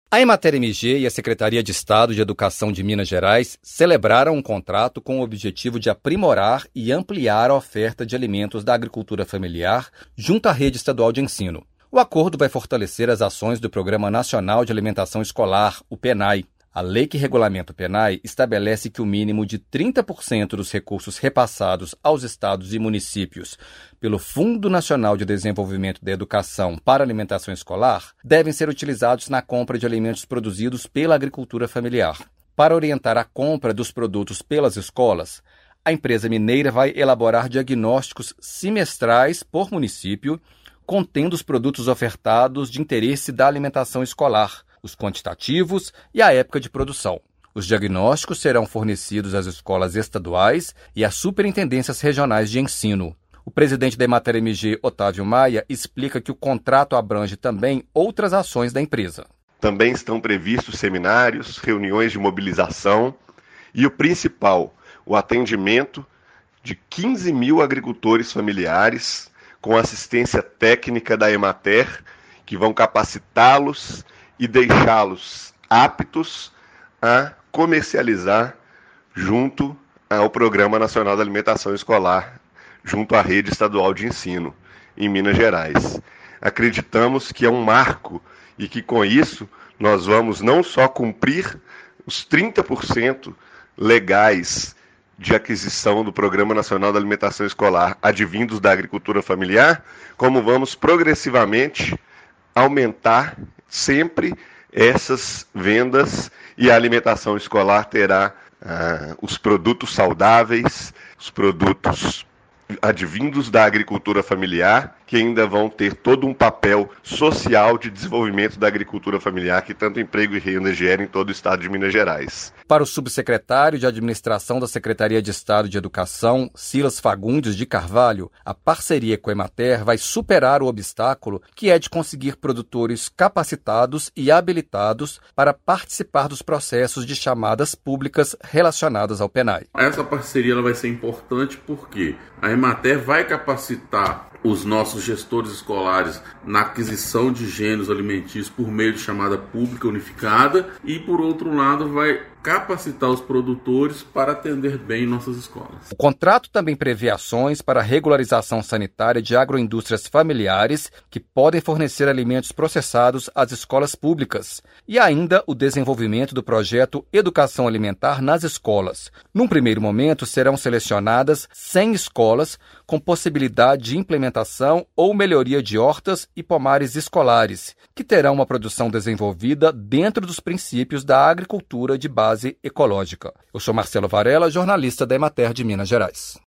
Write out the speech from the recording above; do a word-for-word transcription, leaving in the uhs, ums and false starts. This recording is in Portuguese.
A Emater M G e a Secretaria de Estado de Educação de Minas Gerais celebraram um contrato com o objetivo de aprimorar e ampliar a oferta de alimentos da agricultura familiar junto à rede estadual de ensino. O acordo vai fortalecer as ações do Programa Nacional de Alimentação Escolar, o PENAE. A lei que regulamenta o PENAE estabelece que o mínimo de trinta por cento dos recursos repassados aos estados e municípios pelo Fundo Nacional de Desenvolvimento da Educação para Alimentação Escolar devem ser utilizados na compra de alimentos produzidos pela agricultura familiar. Para orientar a compra dos produtos pelas escolas, a empresa mineira vai elaborar diagnósticos semestrais por município, contendo os produtos ofertados de interesse da alimentação escolar, os quantitativos e a época de produção. Os diagnósticos serão fornecidos às escolas estaduais e às superintendências regionais de ensino. O presidente da Emater M G, Otávio Maia, explica que o contrato abrange também outras ações da empresa. Também estão previstos seminários, reuniões de mobilização e o principal, o atendimento de quinze mil agricultores familiares com assistência técnica da Emater, que vão capacitá-los e deixá-los aptos a comercializar junto ao Programa Nacional da Alimentação Escolar, junto à rede estadual de ensino em Minas Gerais. Acreditamos que é um marco e que com isso nós vamos não só cumprir os trinta por cento legais de aquisição do Programa Nacional da Alimentação Escolar advindos da agricultura familiar, como vamos progressivamente aumentar sempre essas vendas e a alimentação escolar terá ah, os produtos saudáveis, os produtos advindos da agricultura familiar, que ainda vão ter todo um papel social de desenvolvimento da agricultura familiar, que tanto emprego e renda gera em todo o estado de Minas Gerais. Para o subsecretário de Administração da Secretaria de Estado de Educação, Silas Fagundes de Carvalho, a parceria com a Emater vai superar o obstáculo que é de conseguir produtores capacitados e habilitados para participar dos processos de chamadas públicas relacionadas ao PENAE. Essa parceria ela vai ser importante porque a Emater vai capacitar os nossos gestores escolares na aquisição de gêneros alimentícios por meio de chamada pública unificada e, por outro lado, vai capacitar os produtores para atender bem nossas escolas. O contrato também prevê ações para a regularização sanitária de agroindústrias familiares que podem fornecer alimentos processados às escolas públicas e ainda o desenvolvimento do projeto Educação Alimentar nas escolas. Num primeiro momento, serão selecionadas cem escolas com possibilidade de implementação ou melhoria de hortas e pomares escolares, que terão uma produção desenvolvida dentro dos princípios da agricultura de base ecológica. Eu sou Marcelo Varela, jornalista da Emater de Minas Gerais.